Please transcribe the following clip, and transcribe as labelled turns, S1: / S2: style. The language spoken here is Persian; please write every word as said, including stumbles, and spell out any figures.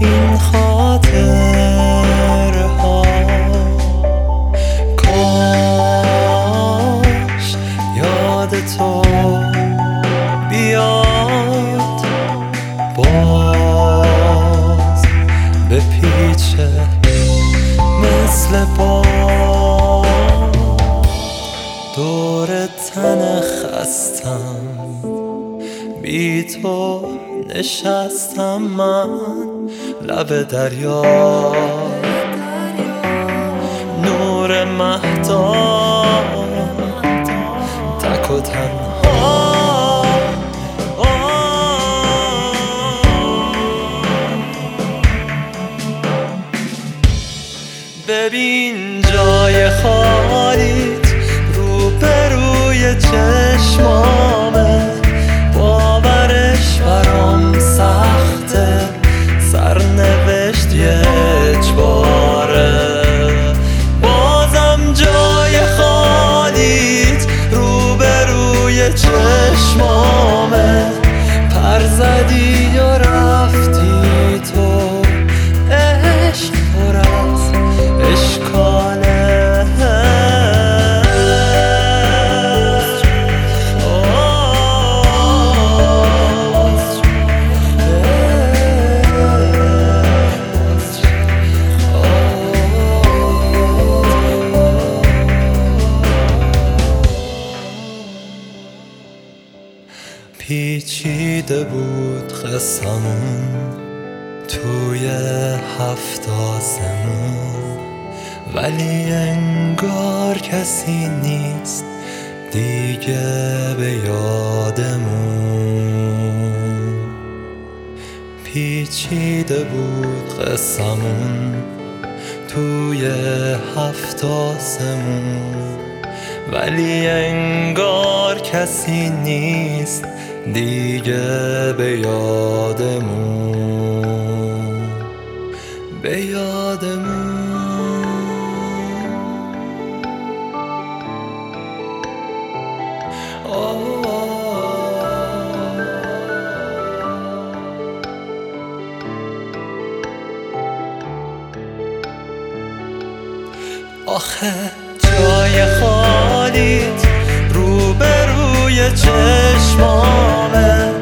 S1: این خاطرها کاش یاد تو بیاد باز به پیچه مثل با دور تن خستم بی تو نشستم من لب دریا نور مهتاب تک و تنها ببین جای خالیت روبروی چشمامه باورش برام سخته سرنوشت یکباره بازم جای خالیت روبروی چشمامه پر زدی و رفتی تو عشق پر از اشکاله پیچیده بود قصمون توی هفت آسمون ولی انگار کسی نیست دیگه به یادمون پیچیده بود قصمون توی هفت آسمون ولی انگار کسی نیست دیگه به یادمون به یادمون آخه جای خالیت روبروی چشمامه